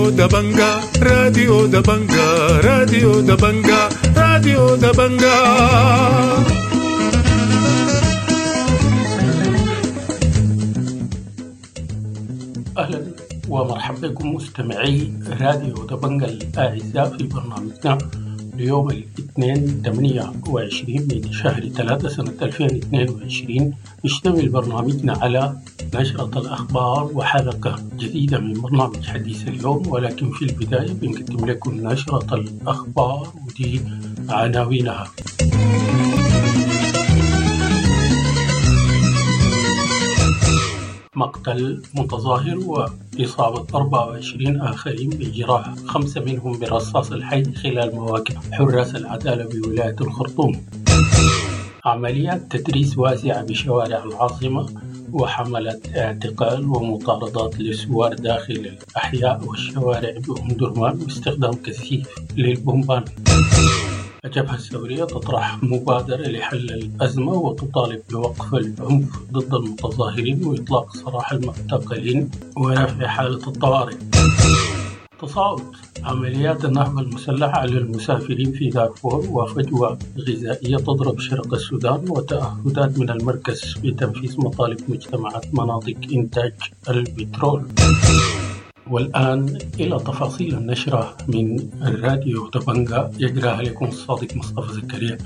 دبنجا راديو دبنجا راديو دبنجا راديو دبنجا. أهلا ومرحبا بكم مستمعي راديو دبنجا الأعزاء في برنامجنا ليوم الاثنين 28 من شهر 3 سنة 2022. يشتمل برنامجنا على نشرة الأخبار وحلقة جديدة من برنامج حديث اليوم، ولكن في البداية بنقدم لكم نشرة الأخبار ودي عناوينها. مقتل متظاهر وإصابة 24 آخرين بجراحة، 5 منهم برصاص الحي خلال مواقف حراس العدالة بولاية الخرطوم. عمليات تدريس واسعة بشوارع العاصمة وحملات اعتقال ومطاردات للسوار داخل الأحياء والشوارع بأم درمان واستخدام كثيف للبومبان. الجبهة الثورية تطرح مبادرة لحل الأزمة وتطالب بوقف العنف ضد المتظاهرين وإطلاق سراح المعتقلين ورفع حالة الطوارئ. تصاعد عمليات النهب المسلح على المسافرين في دارفور وفجوة غذائية تضرب شرق السودان وتأهدات من المركز بتنفيذ مطالب مجتمعات مناطق إنتاج البترول. والآن إلى تفاصيل النشرة من الراديو دبنجا، يقرأها لكم الصادق مصطفى زكريا.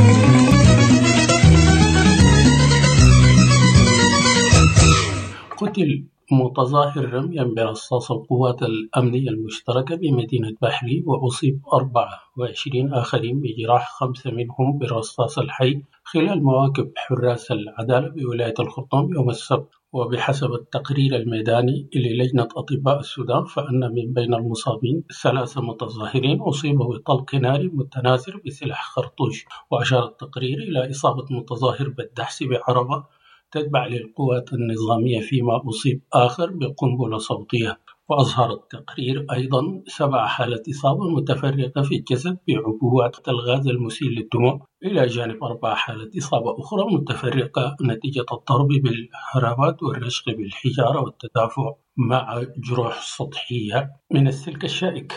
قتل متظاهر رميا برصاص القوات الأمنية المشتركة بمدينة بحري، وأصيب 24 آخرين بجراح، 5 منهم برصاص الحي خلال مواكب حراس العدالة بولاية الخرطوم يوم السبت. وبحسب التقرير الميداني للجنة أطباء السودان فإن من بين المصابين 3 متظاهرين أصيبوا بطلق نار متناثر بسلاح خرطوش. وأشار التقرير إلى إصابة متظاهر بالدحس بعربة تتبع للقوات النظامية، فيما أصيب آخر بقنبلة صوتية. وأظهر التقرير أيضا 7 حالات إصابة متفرقة في الجسد بعبوات الغاز المسيل للدموع، إلى جانب 4 حالات إصابة أخرى متفرقة نتيجة الضرب بالهرابات والرشق بالحجارة والتدافع مع جروح سطحية من السلك الشائك.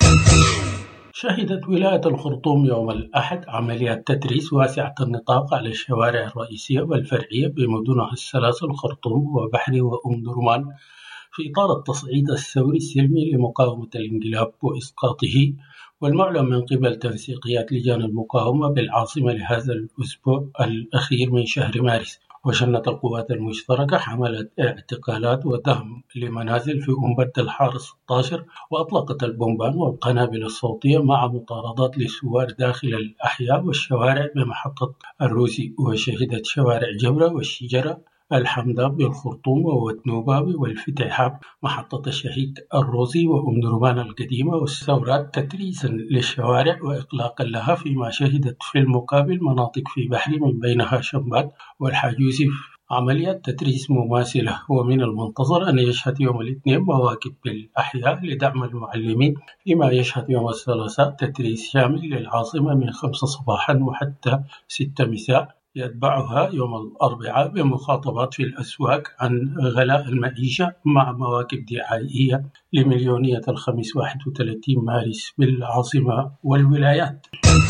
شهدت ولاية الخرطوم يوم الأحد عمليات تدريس واسعة النطاق على الشوارع الرئيسية والفرعية بمدنها الثلاث الخرطوم وبحري وأم درمان، في إطار التصعيد الثوري السلمي لمقاومة الانقلاب وإسقاطه، والمعلن من قبل تنسيقيات لجان المقاومة بالعاصمة لهذا الأسبوع الأخير من شهر مارس. وشنت القوات المشتركة حملات اعتقالات ودهم لمنازل في أنبت الحارة 16، وأطلقت البومبان والقنابل الصوتية مع مطاردات للسوار داخل الأحياء والشوارع بمحطة الروسي. وشهدت شوارع جبرة والشجرة الحمداء بالخرطوم وودنوباوي والفتحاب محطة الشهيد الروسي وأم درمان القديمة والثورات تدريسا للشوارع وإقلاقا لها، فيما شهدت في المقابل مناطق في بحري من بينها شمبات والحاج يوسف عمليات تدريس مماثلة. ومن المنتظر أن يشهد يوم الاثنين مواكب بالأحياء لدعم المعلمين، فيما يشهد يوم الثلاثاء تدريس شامل للعاصمة من 5 صباحا وحتى 6 مساء، يتبعها يوم الأربعاء بمخاطبات في الأسواق عن غلاء المعيشة مع مواكب دعائية لمليونية الخميس 31 مارس بالعاصمة والولايات.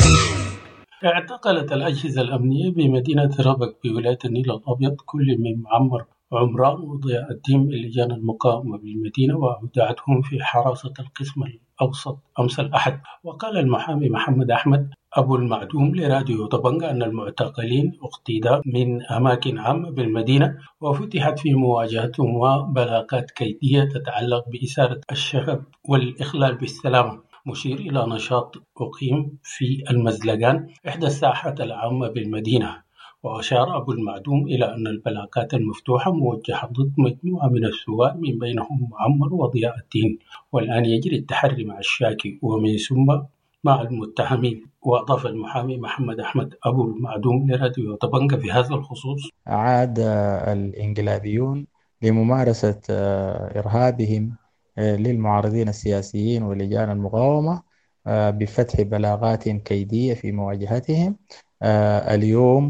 اعتقلت الأجهزة الأمنية بمدينة ربك بولاية النيل الأبيض كل من معمر عمران وضياء الدين من لجان المقاومة بالمدينة، وأودعتهم في حراسة القسم الأوسط أمس الأحد. وقال المحامي محمد أحمد أبو المعدوم لراديو دبنجا أن المعتقلين اقتيدوا من أماكن عامة بالمدينة وفتحت في مواجهتهم وبلاغات كيدية تتعلق بإثارة الشغب والإخلال بالسلامة، مشير إلى نشاط أقيم في المزلقان إحدى الساحات العامة بالمدينة. وأشار أبو المعدوم إلى أن البلاغات المفتوحة موجهة ضد مجموعة من السواق من بينهم معمر وضياء الدين، والآن يجري التحري مع الشاكي ومن ثم مع المتهمين. وأضاف المحامي محمد أحمد أبو المعدوم لراديو دبنجا في هذا الخصوص: عاد الإنقلابيون لممارسة إرهابهم للمعارضين السياسيين ولجان المقاومة بفتح بلاغات كيدية في مواجهتهم. اليوم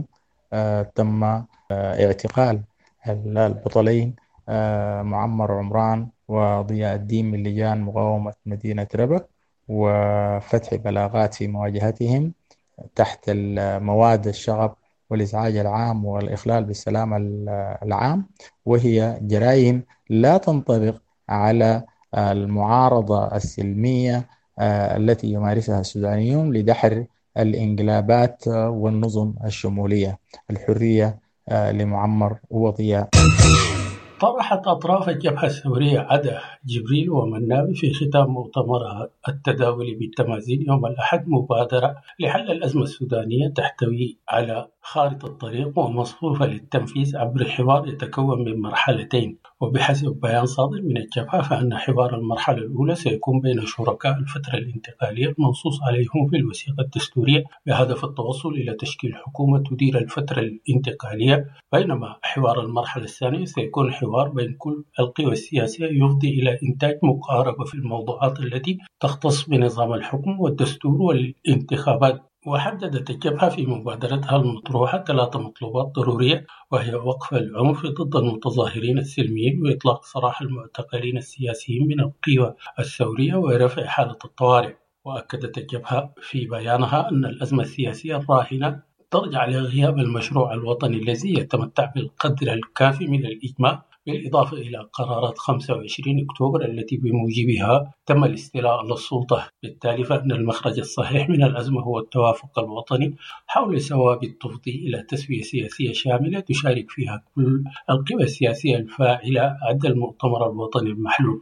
تم اعتقال البطلين معمر عمران وضياء الدين من لجان مقاومة مدينة ربك، وفتح بلاغات في مواجهتهم تحت مواد الشغب والإزعاج العام والإخلال بالسلام العام، وهي جرائم لا تنطبق على المعارضة السلمية التي يمارسها السودانيون لدحر الانقلابات والنظم الشمولية. الحرية لمعمر وضياء. طرحت أطراف الجبهة الثورية عدا جبريل ومناوي في ختام مؤتمرها التداولي بالتمازين يوم الأحد مبادرة لحل الأزمة السودانية تحتوي على خارطة طريق ومصفوفة للتنفيذ عبر حوار يتكون من مرحلتين. وبحسب بيان صادر من الجبهة فإن حوار المرحلة الأولى سيكون بين شركاء الفترة الانتقالية المنصوص عليهم في الوثيقة الدستورية بهدف التوصل إلى تشكيل حكومة تدير الفترة الانتقالية، بينما حوار المرحلة الثانية سيكون حوار بين كل القوى السياسية يفضي إلى إنتاج مقاربة في الموضوعات التي تختص بنظام الحكم والدستور والانتخابات. وحددت الجبهة في مبادرتها المطروحة 3 مطلوبات ضرورية، وهي وقف العنف ضد المتظاهرين السلميين وإطلاق سراح المعتقلين السياسيين من القوى الثورية ورفع حالة الطوارئ. وأكدت الجبهة في بيانها أن الأزمة السياسية الراهنة ترجع لغياب المشروع الوطني الذي يتمتع بالقدر الكافي من الإجماع، بالإضافة إلى قرارات 25 أكتوبر التي بموجبها تم الاستيلاء على السلطة. بالتالي فإن المخرج الصحيح من الأزمة هو التوافق الوطني حول ثوابت تفضي إلى تسوية سياسية شاملة تشارك فيها كل القوى السياسية الفاعلة عدا المؤتمر الوطني المحلول.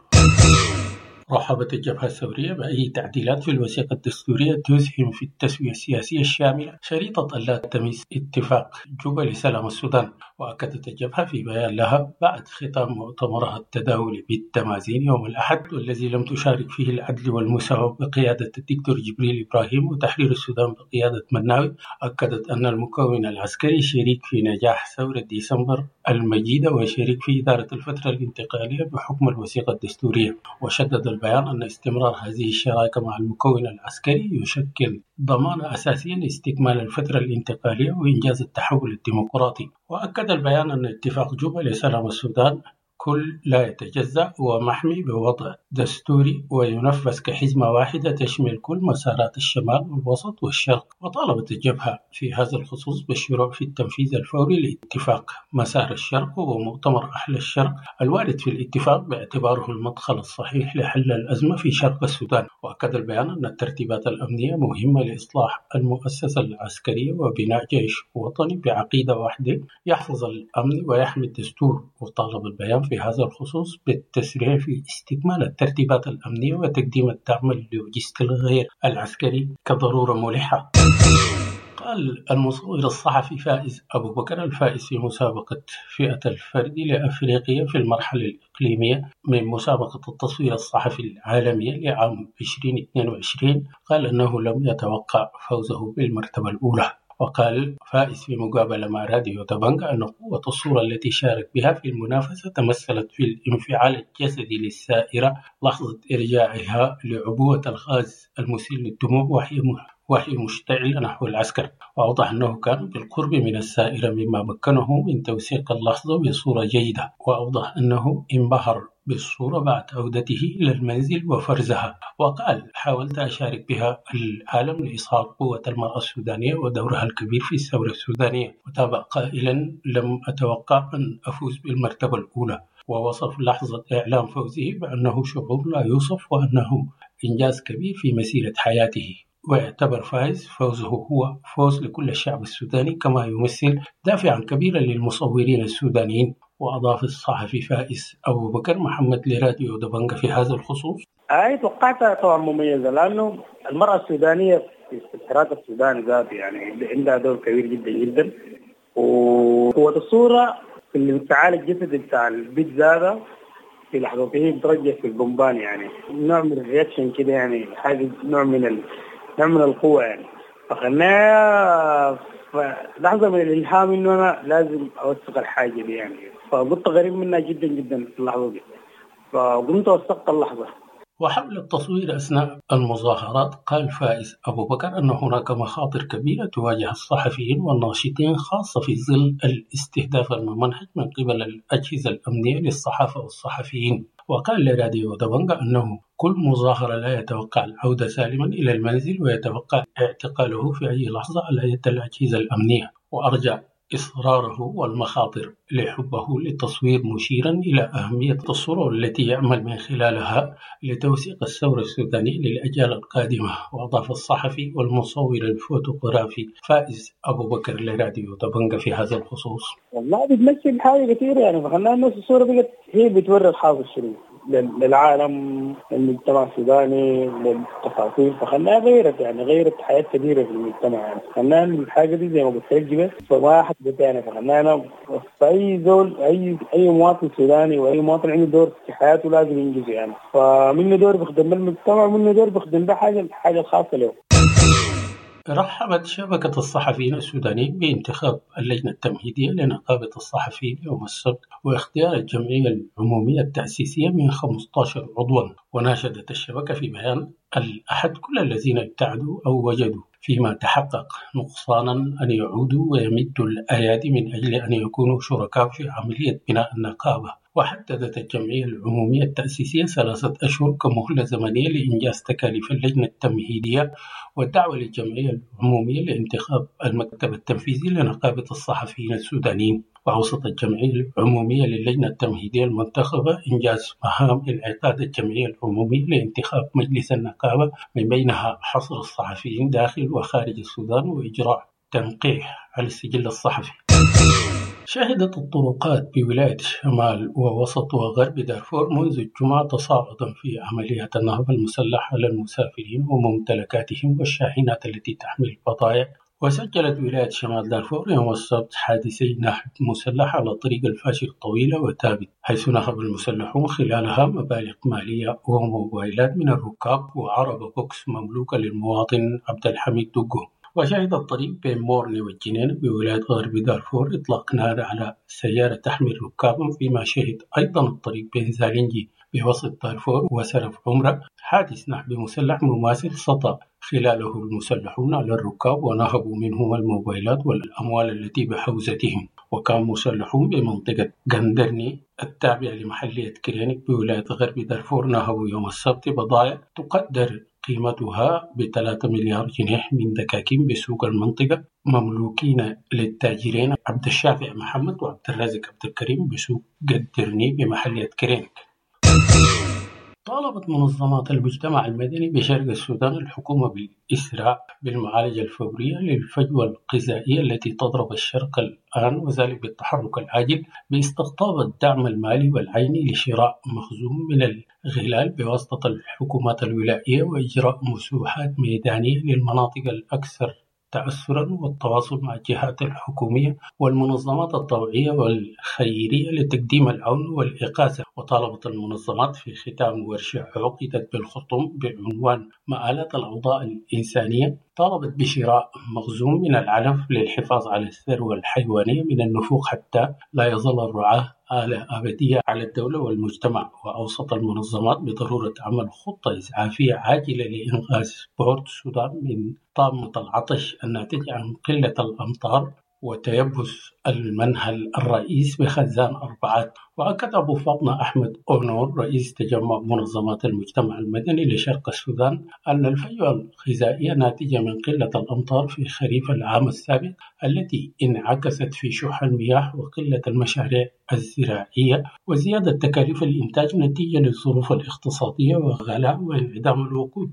رحبت الجبهة الثورية بأي تعديلات في الوثيقة الدستورية تسهم في التسوية السياسية الشاملة شريطة ألا تمس اتفاق جوبا لسلام السودان. وأكدت الجبهة في بيان لها بعد ختام مؤتمرها التداولي بالتمازين يوم الأحد والذي لم تشارك فيه العدل والمساواة بقيادة الدكتور جبريل إبراهيم وتحرير السودان بقيادة مناوي، أكدت أن المكون العسكري شريك في نجاح ثورة ديسمبر المجيدة وشريك في إدارة الفترة الانتقالية بحكم الوثيقة الدستورية. وشدد البيان أن استمرار هذه الشراكة مع المكون العسكري يشكل ضمانة أساسية لاستكمال الفترة الانتقالية وإنجاز التحول الديمقراطي. وأكد البيان أن اتفاق جوبا لسلام السودان كل لا يتجزأ ومحمي بوضع دستوري وينفذ كحزمة واحدة تشمل كل مسارات الشمال والوسط والشرق. وطالبت الجبهة في هذا الخصوص بالشروع في التنفيذ الفوري لاتفاق مسار الشرق ومؤتمر أحلى الشرق الوارد في الاتفاق باعتباره المدخل الصحيح لحل الأزمة في شرق السودان. وأكد البيان أن الترتيبات الأمنية مهمة لإصلاح المؤسسة العسكرية وبناء جيش وطني بعقيدة واحدة يحفظ الأمن ويحمي الدستور. وطالب البيان في هذا الخصوص بالتسريع في استكمال الترتيبات الأمنية وتقديم الدعم اللوجستي الغير العسكري كضرورة ملحة. قال المصور الصحفي فائز أبو بكر الفائز في مسابقة فئة الفرد لأفريقيا في المرحلة الإقليمية من مسابقة التصوير الصحفي العالمية لعام 2022، قال أنه لم يتوقع فوزه بالمرتبة الأولى. وقال فائز في مقابلة مع راديو دبنجا أن قوة الصورة التي شارك بها في المنافسة تمثلت في الانفعال الجسدي للسائرة لحظة إرجاعها لعبوة الغاز المسيل للدموع وهي مشتعلة نحو العسكر. وأوضح أنه كان بالقرب من السائرة مما مكنه من توثيق اللحظة بصورة جيدة. وأوضح أنه انبهر بالصورة بعد عودته إلى المنزل وفرزها. وقال حاولت أشارك بها العالم لإظهار قوة المرأة السودانية ودورها الكبير في الثورة السودانية. وتابع قائلا لم أتوقع أن أفوز بالمرتبة الأولى. ووصف لحظة إعلان فوزه بأنه شعور لا يوصف وأنه إنجاز كبير في مسيرة حياته. واعتبر فائز فوزه هو فوز لكل الشعب السوداني كما يمثل دافعا كبيرا للمصورين السودانيين. وأضاف الصحفي فائز أبو بكر محمد لراديو دبنجا في هذا الخصوص توقعتها طبعا مميزة لأنه المرأة السودانية في استشراق السودان ذات يعني عندها دور كبير جدا جدا، وقوة الصورة في الانفعال الجسدي بتاع البيت زادة في لحظة هي بترجع في البومبان، يعني نوع من الرياكشن كده، يعني حاجة نوع من القوة يعني. فخلناها لحظة من الإلهام إنه أنا لازم أوثق الحاجة دي يعني، فقلت غريب منها جدا جدا في اللحظة دي، فقمت وثقت اللحظة. وحول التصوير أثناء المظاهرات قال فائز أبو بكر أن هناك مخاطر كبيرة تواجه الصحفيين والناشطين خاصة في ظل الاستهداف الممنهج من قبل الأجهزة الأمنية للصحافة والصحفيين. وقال لراديو دبنجا أنه كل مظاهرة لا يتوقع العودة سالما إلى المنزل ويتوقع اعتقاله في أي لحظة على يد الأجهزة الأمنية، وأرجع إصراره والمخاطر لحبه للتصوير، مشيرا إلى أهمية الصورة التي يعمل من خلالها لتوثيق الثورة السودانية للأجيال القادمة. وأضاف الصحفي والمصور الفوتوغرافي فائز أبو بكر لراديو دبنجا في هذا الخصوص: والله بتمثل حاجة كثير يعني، فخلنا الناس الصورة بقت هي بتوري الحاصل شنو للعالم، للمجتمع السوداني، للتفاصيل، فخلناها غيرت حياة كثيرة في المجتمع يعني. خلنا الحاجة دي زي ما قلت لك فما حد يعني، فخلنا فأي زول أي مواطن سوداني وأي مواطن عنده دور في حياته لازم ينجز يعني، فمنه دور بيخدم المجتمع ومنه دور بيخدم ده حاجة خاصة له. رحبت شبكة الصحفيين السودانيين بانتخاب اللجنة التمهيدية لنقابة الصحفيين يوم السبت واختيار الجمعية العمومية التأسيسية من 15 عضوا. وناشدت الشبكة في بيان الأحد كل الذين ابتعدوا أو وجدوا فيما تحقق نقصانا أن يعودوا ويمدوا الأيادي من أجل أن يكونوا شركاء في عملية بناء النقابة. وحددت الجمعية العمومية التأسيسية 3 أشهر كمهلة زمنية لإنجاز تكاليف اللجنة التمهيدية، والدعوة للجمعية العمومية لانتخاب المكتب التنفيذي لنقابة الصحفيين السودانيين. وأوصت الجمعية العمومية للجنة التمهيدية المنتخبة إنجاز مهام انعقاد الجمعية العمومية لانتخاب مجلس النقابة، من بينها حصر الصحفيين داخل وخارج السودان وإجراء تنقيح على السجل الصحفي. شهدت الطرقات بولاية شمال ووسط وغرب دارفور منذ الجمعة تصاعدا في عمليات النهب المسلح على المسافرين وممتلكاتهم والشاحنات التي تحمل البضائع. وسجلت ولاية شمال دارفور يوم السبت حادثي نهب مسلح على طريق الفاشي الطويلة وتابت، حيث نهب المسلحون خلالها مبالغ مالية وموبايلات من الركاب وعربة بوكس مملوكة للمواطن عبد الحميد دوغو. وشهد الطريق بين مورني والجنين بولاية غرب دارفور إطلاق نار على سيارة تحمل ركابا، فيما شهد أيضا الطريق بين زالنجي بوسط دارفور وسرف عمرة حادث نهب مسلح مماثل سطى خلاله المسلحون على الركاب ونهبوا منهم الموبايلات والأموال التي بحوزتهم. وكان مسلحون بمنطقة غندرني التابعة لمحلية كرينيك بولاية غرب دارفور نهبوا يوم السبت بضائع تقدر قيمتها ب3 مليار جنيه من دكاكين بسوق المنطقة مملوكين للتاجرين عبد الشافع محمد وعبد الرازق عبد الكريم بسوق قدرني بمحلية كرينيك. طالبت منظمات المجتمع المدني بشرق السودان الحكومة بالإسراع بالمعالجة الفورية للفجوة الغذائية التي تضرب الشرق الآن، وذلك بالتحرك العاجل باستقطاب الدعم المالي والعيني لشراء مخزون من الغلال بواسطة الحكومات الولائية، وإجراء مسوحات ميدانية للمناطق الأكثر تأثرا، والتواصل مع الجهات الحكومية والمنظمات الطوعية والخيرية لتقديم العون والإغاثة. وطالبت المنظمات في ختام ورشة عقدت بالخرطوم بعنوان مآلات الأوضاع الإنسانية، طالبت بشراء مخزون من العلف للحفاظ على الثروة الحيوانية من النفوق حتى لا يظل الرعاة آلة أبدية على الدولة والمجتمع. وأوصت المنظمات بضرورة عمل خطة إسعافية عاجلة لإنقاذ بورت السودان من طامة العطش الناتج عن قلة الأمطار وتيبس المنهل الرئيس بخزان 4. وأكد أبو فاطمة أحمد أونور رئيس تجمع منظمات المجتمع المدني لشرق السودان أن الفجوة الغذائية ناتجة من قلة الأمطار في خريف العام السابق التي انعكست في شح المياه وقلة المشاريع الزراعية وزيادة تكاليف الإنتاج نتيجة للظروف الاقتصادية وغلاء وانعدام الوقود.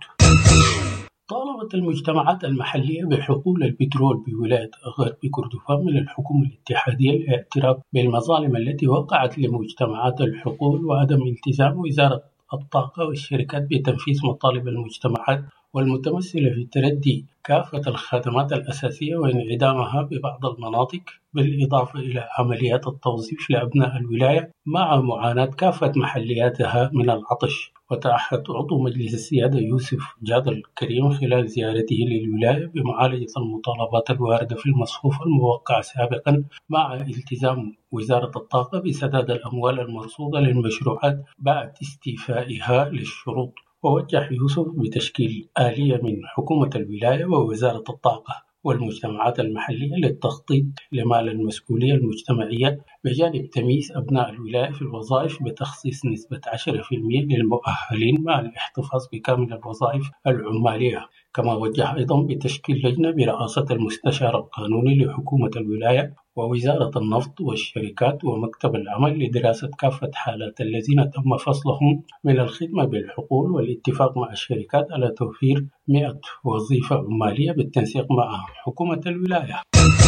طالبت المجتمعات المحلية بحقول البترول بولاية غرب كردفان من الحكومة الاتحادية الاعتراف بالمظالم التي وقعت لمجتمعات الحقول وعدم التزام وزارة الطاقة والشركات بتنفيذ مطالب المجتمعات، والمتمثلة في تردي كافة الخدمات الأساسية وانعدامها ببعض المناطق، بالإضافة إلى عمليات التوظيف لأبناء الولاية مع معاناة كافة محلياتها من العطش. وتعهد عضو مجلس السيادة يوسف جاد الكريم خلال زيارته للولاية بمعالجة المطالبات الواردة في المصفوفة الموقع سابقا مع التزام وزارة الطاقة بسداد الأموال المرصودة للمشروعات بعد استيفائها للشروط. ووجه يوسف بتشكيل آلية من حكومة الولاية ووزارة الطاقة والمجتمعات المحلية للتخطيط لمال المسؤولية المجتمعية بجانب تمييز أبناء الولاية في الوظائف بتخصيص نسبة 10% للمؤهلين مع الاحتفاظ بكامل الوظائف العمالية. كما وجه أيضا بتشكيل لجنة برئاسة المستشار القانوني لحكومة الولاية ووزارة النفط والشركات ومكتب العمل لدراسة كافة حالات الذين تم فصلهم من الخدمة بالحقول والاتفاق مع الشركات على توفير 100 وظيفة عمالية بالتنسيق مع حكومة الولاية.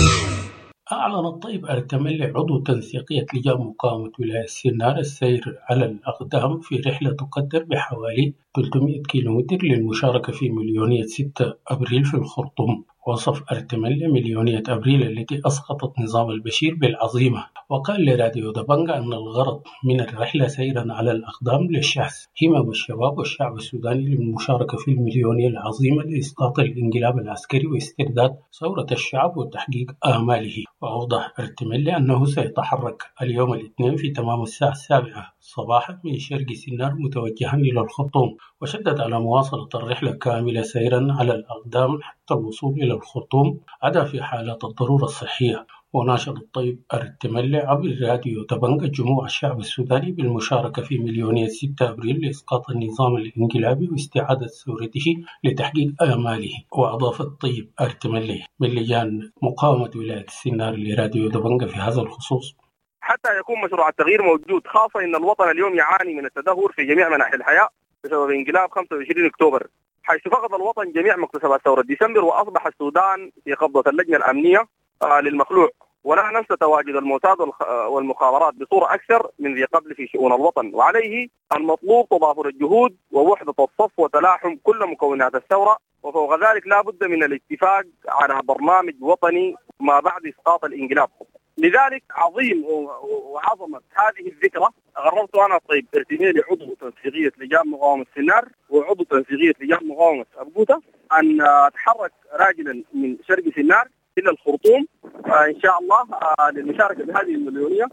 أعلن الطيب أرتملي عضو تنسيقية لجان مقاومة ولاية سينار السير على الأقدام في رحلة تقدر بحوالي 300 كيلومتر للمشاركة في مليونية 6 أبريل في الخرطوم. وصف أرتملي مليونية أبريل التي أسقطت نظام البشير بالعظيمة، وقال لراديو دبنجا أن الغرض من الرحلة سيرا على الأقدام للشحذ همم الشباب والشعب السوداني للمشاركة في المليونية العظيمة لإسقاط الانقلاب العسكري واسترداد ثورة الشعب وتحقيق آماله. وأوضح أرتملي أنه سيتحرك اليوم الاثنين في تمام الساعة 7 صباحا من شرق سينار متوجها إلى الخرطوم، وشدد على مواصلة الرحلة كاملة سيرا على الأقدام حتى الوصول إلى الخرطوم عدا في حالات الضرورة الصحية. وناشد الطيب أرتملي عبر راديو دبنجا جموع الشعب السوداني بالمشاركة في مليونية 6 أبريل لإسقاط النظام الانقلابي واستعادة ثورته لتحقيق آماله. وأضاف الطيب أرتملي من لجان مقاومة ولاية سينار لراديو دبنجا في هذا الخصوص: حتى يكون مشروع التغيير موجود، خاصة أن الوطن اليوم يعاني من التدهور في جميع مناحي الحياة بسبب انقلاب 25 أكتوبر، حيث فقد الوطن جميع مكتسبات ثورة ديسمبر، وأصبح السودان في قبضة اللجنة الأمنية للمخلوع. ولا ننسى تواجد الموساد والمخابرات بصورة أكثر من ذي قبل في شؤون الوطن، وعليه المطلوب تضافر الجهود ووحدة الصف وتلاحم كل مكونات الثورة. وفوق ذلك لا بد من الاتفاق على برنامج وطني ما بعد إسقاط الانقلاب. لذلك عظيم وعظمة هذه الذكرى غررت أنا الطيب أرتملي عضو تنسيقية لجان مقاومة سينار وعضو تنسيقية لجان مقاومة أبقوتا أن أتحرك راجلا من شرق سينار إلى الخرطوم إن شاء الله للمشاركة بهذه المليونية.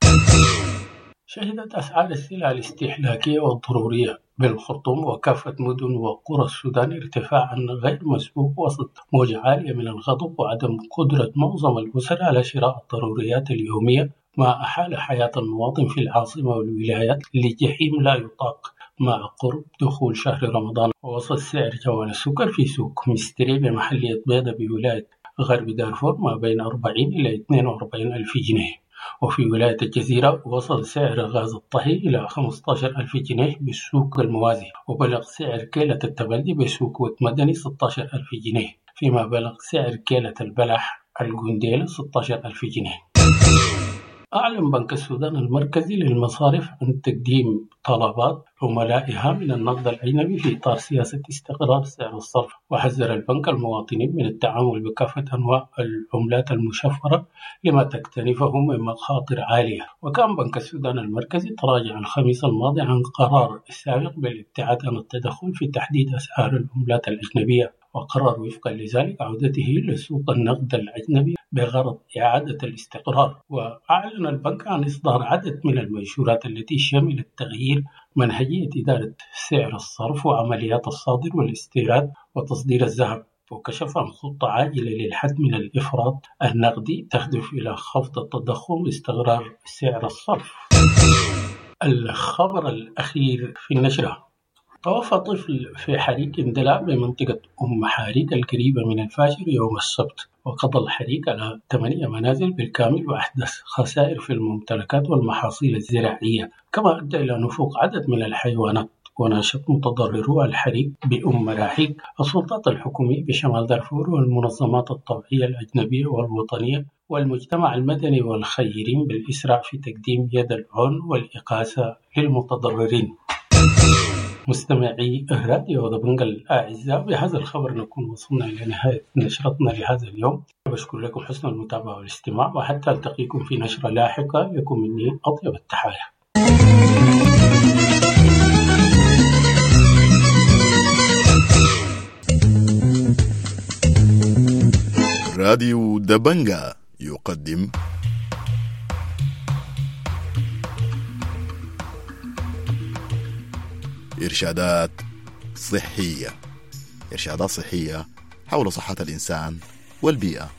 شهدت أسعار السلع الاستهلاكية والضرورية بالخرطوم وكافة مدن وقرى السودان ارتفاعا غير مسبوق وسط موجة عالية من الغضب وعدم قدرة معظم الأسر على شراء الضروريات اليومية، ما أحال حياة المواطن في العاصمة والولايات لجحيم لا يطاق مع قرب دخول شهر رمضان. ووصل سعر جوال السكر في سوق مستري بمحلية بيضة بولاية غرب دارفور ما بين 40 إلى 42 ألف جنيه. وفي ولاية الجزيرة وصل سعر غاز الطهي إلى 15 ألف جنيه بالسوق الموازي، وبلغ سعر كيلة التبلدي بسوق مدني 16 ألف جنيه، فيما بلغ سعر كيلة البلح الجنديل 16 ألف جنيه. أعلن بنك السودان المركزي للمصارف عن تقديم طلبات عملائها من النقد الأجنبي في إطار سياسة استقرار سعر الصرف، وحذر البنك المواطنين من التعامل بكافة أنواع العملات المشفرة لما تكتنفه من مخاطر عالية. وكان بنك السودان المركزي تراجع الخميس الماضي عن قرار السابق بالابتعاد عن التدخل في تحديد أسعار العملات الأجنبية، وقرر وفقا لذلك عودته لسوق النقد الأجنبي بغرض إعادة الاستقرار. وأعلن البنك عن إصدار عدد من المنشورات التي شملت تغيير منهجية إدارة سعر الصرف وعمليات الصادر والاستيراد وتصدير الذهب، وكشف عن خطة عاجلة للحد من الإفراط النقدي تهدف إلى خفض التضخم واستقرار سعر الصرف. الخبر الأخير في النشرة: توفى طفل في حريق اندلع بمنطقة أم حارق القريبة من الفاشر يوم السبت، وقضى الحريق على 8 منازل بالكامل وأحدث خسائر في الممتلكات والمحاصيل الزراعية، كما أدى إلى نفوق عدد من الحيوانات. وناشط متضررو الحريق بأم مراحيق السلطات الحكومية بشمال دارفور والمنظمات الطوعية الأجنبية والوطنية والمجتمع المدني والخيرين بالإسراع في تقديم يد العون والإقاسة للمتضررين. مستمعي راديو دبنجا الأعزاء، بهذا الخبر نكون وصلنا إلى نهاية نشرتنا لهذا اليوم. بشكر لكم حسن المتابعة والاستماع، وحتى ألتقيكم في نشرة لاحقة لكم مني أطيب التحايا. راديو دبنجا يقدم إرشادات صحية حول صحة الإنسان والبيئة.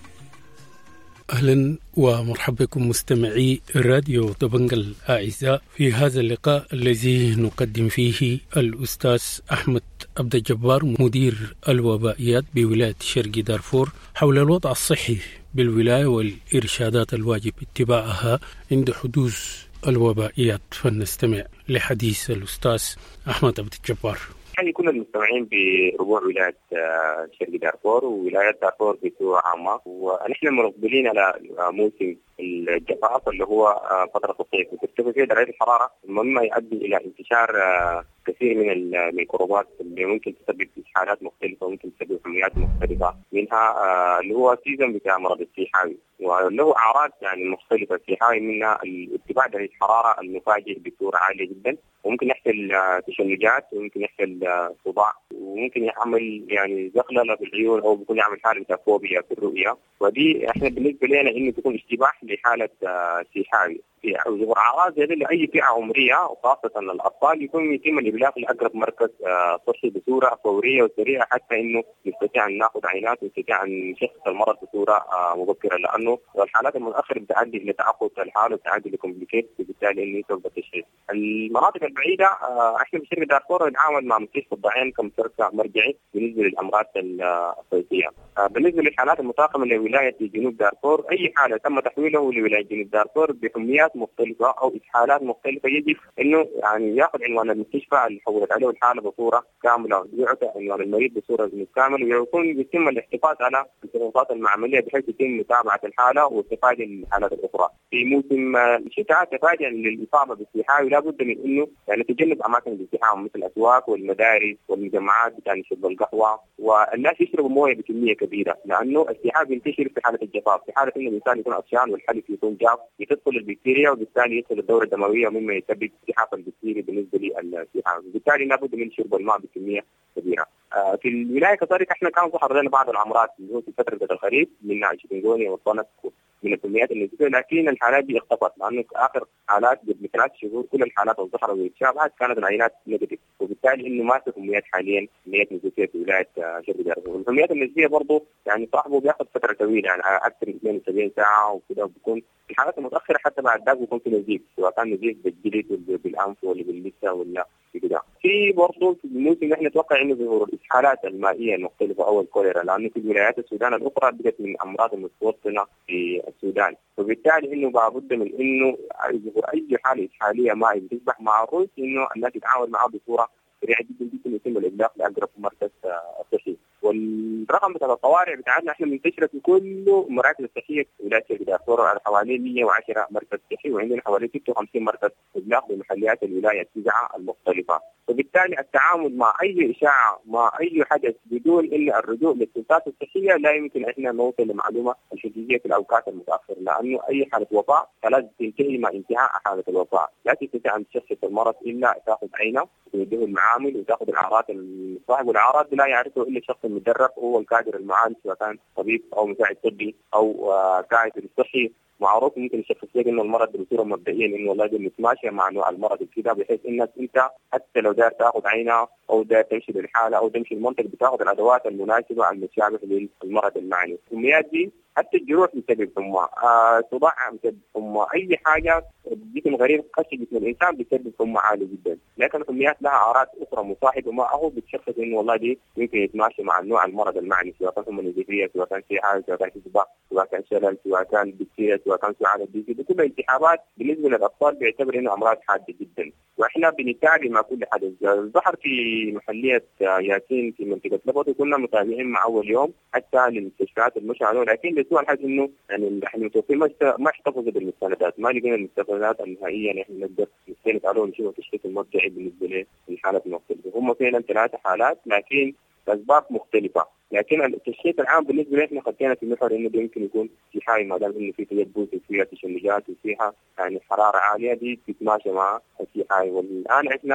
أهلا ومرحبا بكم مستمعي راديو دبنجة الأعزاء في هذا اللقاء الذي نقدم فيه الأستاذ أحمد عبد الجبار مدير الوبائيات بولاية شرق دارفور حول الوضع الصحي بالولاية والإرشادات الواجب اتباعها عند حدوث الوبائيات. فلنستمع لحديث الأستاذ أحمد عبد الجبار. يعني كل المستمعين بربوع ولاية شرق دارفور وولاية دارفور بصورة عامة، ونحن مقبلين على موسم الجفاف اللي هو فترة الصيف، وترتفع فيه درجة الحرارة مما يؤدي إلى انتشار كثير من الميكروبات اللي ممكن تسبب إسهالات مختلفة وممكن تسبب حميات مختلفة، منها اللي هو سيزن بتاع مرض السيحاوي، وله أعراض يعني مختلفة. السيحاوي منها ارتفاع درجة الحرارة المفاجئ بصورة عالية جدا، وممكن يحصل تشنجات، وممكن يحصل صداع، وممكن يعمل يعني زغللة بالعيون، أو بيكون يعمل حالة بتاع فوبيا في الرؤية. ودي احنا بالنسبة لنا إنه تكون اشتباه لحالة سيحاوي. ظهور أعراض زي لأي فئة عمرية وخاصة الأطفال يكون يتم الإبلاغ لأقرب مركز صحي بصورة فورية وسريعة، حتى إنه نستطيع أن نأخذ عينات ونستطيع أن نشخص المرض بصورة مبكرة، لأنه الحالات المتأخرة بتؤدي إلى تعقد الحالة وتؤدي إلى كومبليكيت، وبالتالي إنه يصعب التشخيص. المناطق البعيدة احنا في شركة دارفور نتعامل مع مستشفى الضعين كمركز مرجعي بالنسبة للأمراض الصيفية. بالنسبة للحالات المتاقمة لولاية جنوب دارفور، أي حالة تم تحويله لولاية جنوب دارفور بحميات مختلفة أو إسهالات مختلفة يجب إنه يعني يأخذ عنوان المستشفى اللي حولت عليه الحالة بصورة كاملة، ويعطي عنوان المريض بصورة كاملة، ويكون يتم الاحتفاظ على الفحوصات المعملية بحيث يتم متابعة الحالة واستفادة الحالات الأخرى. في موسم الشتاء تفاديا للإصابة بالسيحاوي لابد من إنه يعني تجنب أماكن الازدحام مثل الأسواق والمدارس والمجمعات بتاع شرب القهوة، والناس يشربوا موية بكمية كبيرة، لأنه السيحاوي ينتشر في حالة الجفاف، في حالة إنه الإنسان يكون عطشان والحليب يكون جاف يدخل البكتيريا، وبالتالي يدخل الدورة الدموية مما يسبب التهاب البكتيريا بالنسبة للسيحاوي، وبالتالي لابد من شرب الماء بكمية كبيرة. في الولاية كذلك احنا كان ظهر لنا بعض الأمراض اللي هو في فترة الخريف من الشيكنجونيا والطنك من الكميات النسبية، لكن الحالات دي اختفت، لأنه آخر حالات قبل 3 شهور كل الحالات اللي ظهرت والشابهات كانت العينات نيجاتيف، وبالتالي إنه ما في كميات حاليا كميات نسبية في ولاية شرق دارفور. الكميات النسبية برضه يعني صاحبه بياخذ فترة طويلة يعني أكثر من 72 ساعة وكذا، وبيكون في الحالات المتأخرة حتى بعد ذلك بيكون في نزيف، سواء كان نزيف بالجلد ولا بالأنف ولا باللثة ولا كذا. في برضه في الموسم نحن نتوقع إنه ظهور الإسهالات المائية المختلفة أو الكوليرا، لأنه في ولايات السودان الأخرى بدأت من أمراض المتوطنة في السودان، وبالتالي إنه لابد من إنه يظهر أي حالة إسهالية مائية بتصبح معروف إنه الناس تتعامل معه بصورة سريعة جدا جدا، يتم الإبلاغ لأقرب مركز صحي. والرقم بتاع الطوارئ بتاعنا احنا منتشرة في كل مراكز الصحية في ولاية شرق دارفور على حوالي 110 مركز صحي، وعندنا حوالي 56 مركز إبلاغ بمحليات الولاية 9 المختلفة. وبالتالي التعامل مع أي إشاعة مع أي حدث بدون إلا الرجوع للسلطات الصحية لا يمكن إحنا نوصل لمعلومة الحقيقية في الأوقات المتأخرة، لأنه أي حالة وفاة فلازم تنتهي مع انتهاء حالة الوفاة، لا تستطيع أن تشخص المرض إلا تأخذ عينه وتوديه المعامل وتأخذ الأعراض صاحب الأعراض لا يعرفه إلا الشخص المدرب هو القادر المعالج، سواء كان طبيب أو مساعد طبي أو قائد صحي معروف ممكن يشخص لك انه المرض بصوره مبدئيا انه والله ده متماشي مع نوع المرض كده، بحيث انك انت حتى لو داير تاخذ عينه او داير تمشي للحاله او تمشي المنطقه بتاخذ الادوات المناسبه المشابهه للمرض المعني. الكميات دي حتى الجروح بسبب حمى، صداع بسبب حمى، اي حاجه جسم غريب خش جسم الانسان بسبب حمى عالي جدا، لكن الكميات لها اعراض اخرى مصاحبه معه بتشخص انه والله دي يمكن يتماشى مع نوع المرض المعني، سواء كان حمى نزيفيه، سواء كان سيحاوي، سواء كان صداع، سواء كان شلل، سواء كان بكتيريا، سواء كان سعال الديزي، دي كلها التهابات بالنسبه للاطفال بيعتبر انها امراض حاده جدا، واحنا بنتابع مع كل حدث. ظهر في محليه ياسين في منطقه لبط كنا متابعين مع اول يوم حتى للمستشفيات المشعله، لكن لسوء الحظ انه يعني احنا متوقعين ما احتفظوا بالمستندات، ما لقينا المستندات النهائيه اللي احنا نقدر نستند عليها ونشوف التشخيص المرجعي بالنسبه للحالات المختلفه. هم فعلا 3 حالات لكن اسباب مختلفه، لكن التشخيص العام بالنسبه لنا خدينا في محور انه يمكن يكون في حاجه ما دام انه في تيبس وفيها تشنجات وفيها يعني حراره عاليه دي تتماشى مع في حاجه. والان احنا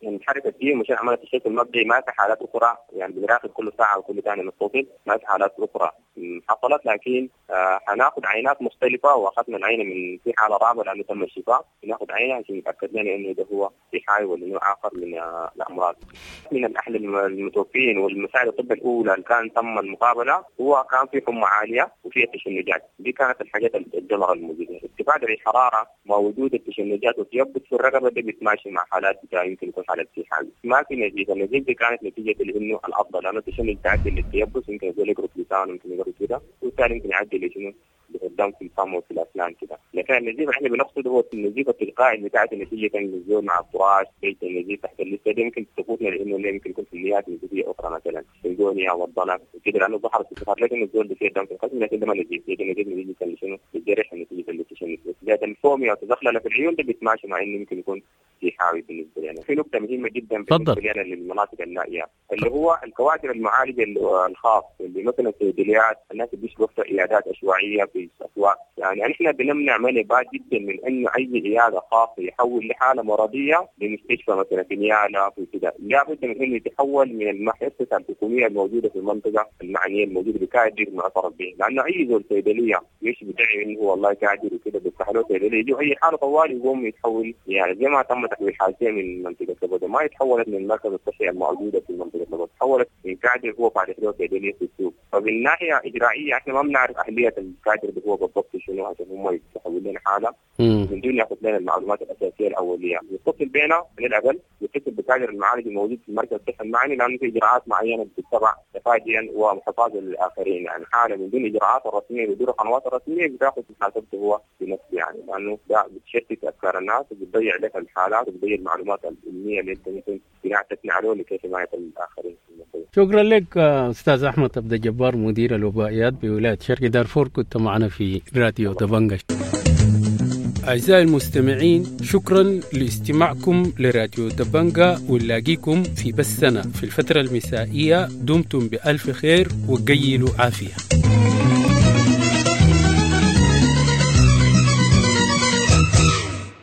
نتحرك كثير مشان عملت الشكل المبدئي. ما في حالات اخرى يعني بنراقب كل ساعه وكل ثانيه نتصل، ما في حالات اخرى حصلت، لكن حناخذ عينات مختلفه، واخذنا العينه من في حاله رابعه لانه تم الشفاء، ناخذ عينه عشان نتاكد لنا انه ده هو صحي ولا نوع اخر من الامراض. من الاهل المتوفين والمساعد الطب الاولى اللي كان تم المقابله هو كان في حمى عاليه وفي تشنجات، دي كانت الحاجات الجمره الموجوده. ارتفاع درجه الحراره ووجود التشنجات والتيبس في الرقبه ده بيتماشي مع حالات يمكن يكون حالات سيحان. ما في نزيف، النزيف دي كانت نتيجه لانه الافضل لانه التشنج تعدي للتيبس، يمكن يقول يقرب لسان، يمكن يقرب كده، والثاني يمكن يعدي لشنو قدام في الفم وفي الاسنان كده. لكن النزيف احنا بنقصده هو النزيف التلقائي اللي بتاعت نتيجه النزول مع الفراش، بيت النزيف تحت اللثه، دي ممكن تفوتنا لانه يمكن يكون كميات نزيفيه اخرى مثلا الجونيا والضنك وكده، لانه ظهرت الصفات لكن النزول ده في الدم في القسم، لكن ده ما نزيف، ده نزيف نتيجه شنو الجرح نتيجه التشنج. زاد الفوميا وتدخل في العيون ده بيتماشى مع انه يمكن يكون صحاوي بالنسبه لنا. في نقطه مهمه جدا بالنسبه لنا للمناطق النائيه اللي هو الكوادر المعالجه الخاص اللي مثلا الصيدليات، الناس اللي بيشتغلوا في عيادات عشوائيه في الاسواق. يعني احنا بنمنع منبات جدا من انه اي عياده خاصه يحول لحاله مرضيه لمستشفى مثلا في نيالا في كده، لابد من انه يتحول من المؤسسه الحكوميه الموجوده في المنطقه المعنيه الموجوده بكادر المعترف به، لانه اي زول صيدليه مش بتعي انه هو والله كادر وكده بيفتح له صيدليه يجي اي حاله طوال يقوم يتحول، يعني زي ما تم تحويل حالتين من منطقه كبده، ما يتحولت من المركز الصحي الموجوده في المنطقه كبده، تحولت من كادر هو فاتح له صيدليه في السوق. فبالناحيه اجرائيه احنا ما بنعرف اهليه الكادر اللي هو بالضبط شنو عشان هم يحولوا لنا حاله من دون ياخذ لنا المعلومات الاساسيه الاوليه، يتصل بينا من الاقل، يتصل بكادر المعالج الموجود في المركز الصحي المعني، لانه في اجراءات معينه بتتبع تفاديا ومحافظه للاخرين، يعني حاله من دون اجراءات رسميه بدون قنوات رسميه بتاخذ محاسبته هو بنفسه، يعني لانه ده بتشتت افكار الناس وبتضيع لك الحالات وبتضيع المعلومات العلميه اللي انت ممكن تثني عليه لكي حمايه الاخرين. شكرا لك استاذ احمد عبد الجبار مدير الوبائيات بولايه شرق دارفور، كنت معنا في راديو دبنجة. أعزائي المستمعين، شكرا لاستماعكم لراديو دبنجة، ونلاقيكم في بثنا في الفترة المسائية. دمتم بألف خير وقيلوا عافية.